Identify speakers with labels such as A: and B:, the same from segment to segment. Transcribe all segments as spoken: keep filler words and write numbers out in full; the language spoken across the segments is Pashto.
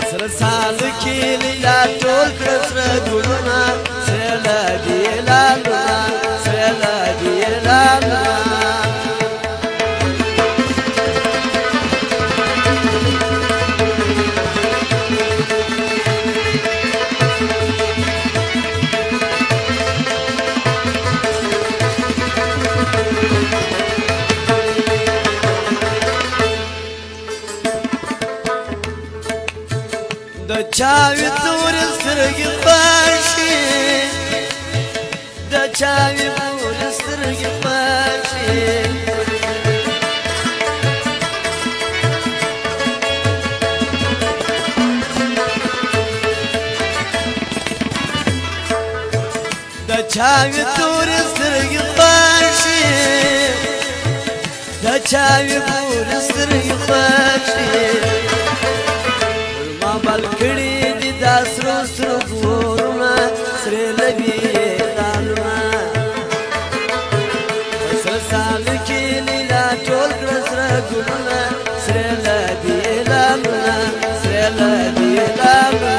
A: سره سال کې لیلا ټول کړ سره ګلونه سره لګي لالونه سره لګي لالونه د چاوي تور سترګې پاشي د چاوي تور سترګې پاشي د چاوي تور سترګې پاشي د چاوي تور سترګې پاشي بلکړي دي دا سرو سرو ګورونه سره لګي لالونه سره سال کې لیلا ټول کړ سره ګلونه سره لګي لالونه سره لګي لالونه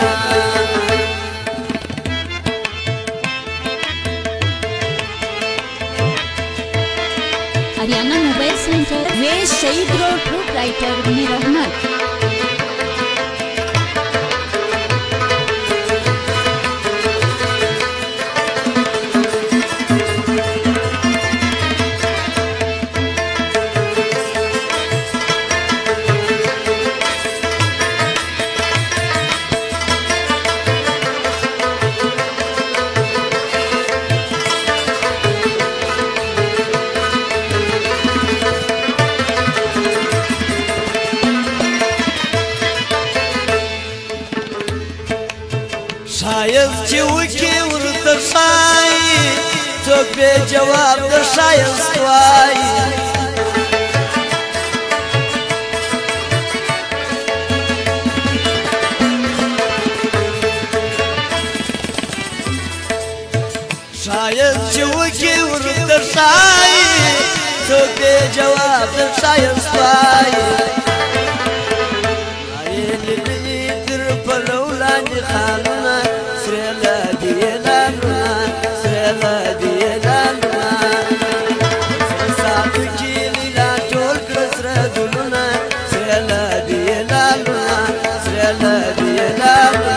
B: Aryana mobile centre west Shaheed road proprietor Mir Ahmad
A: شاید چې وکي ورته شایي څوک به جواب د شایست وایي شاید چې وکي ورته شایي څوک به جواب د شایست وایي خالونه سره لګي لالونه سره لګي لالونه سره سات کې لیلا ټول کړ سره ګلونه سره لګي لالونه سره لګي لالونه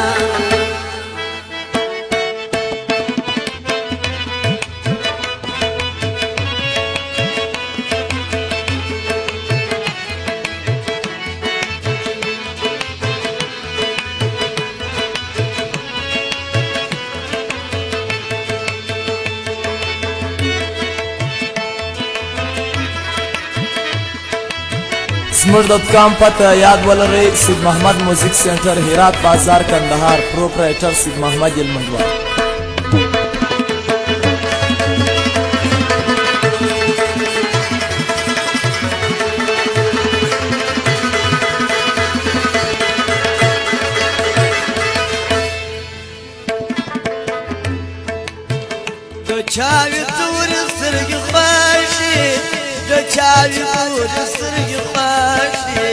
C: स्मर dot com पता याद ولرئ سید محمد موزیک سنټر هرات بازار کندهار پروپرایټر سید محمد المندوار
A: د چاوي تور سترګې پاشي د چاوي تور سترګې پاشي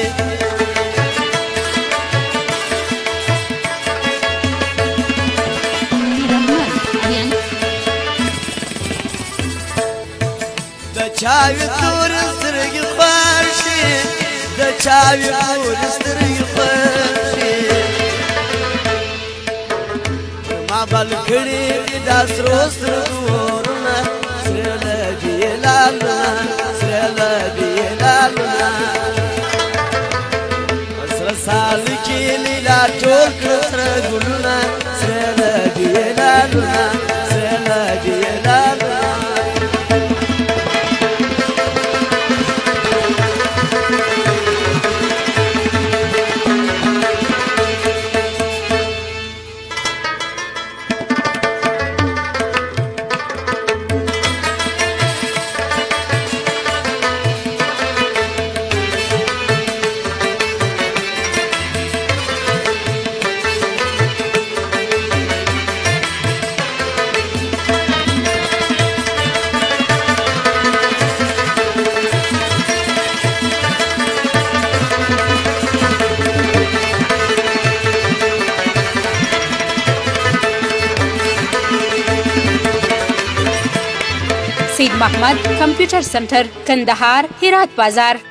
A: د چاوي تور سترګې پاشي د چاوي تور سترګې پاشي ما بلکړي دا سرو سرو ګورونه سره لګي لالونه سره لګي لالونه سره سال کې لیلا ټول کړ سره ګلونه سره لګي لالونه سره لګي لالونه
D: سید محمد کمپیوټر سنټر کندهار هرات بازار.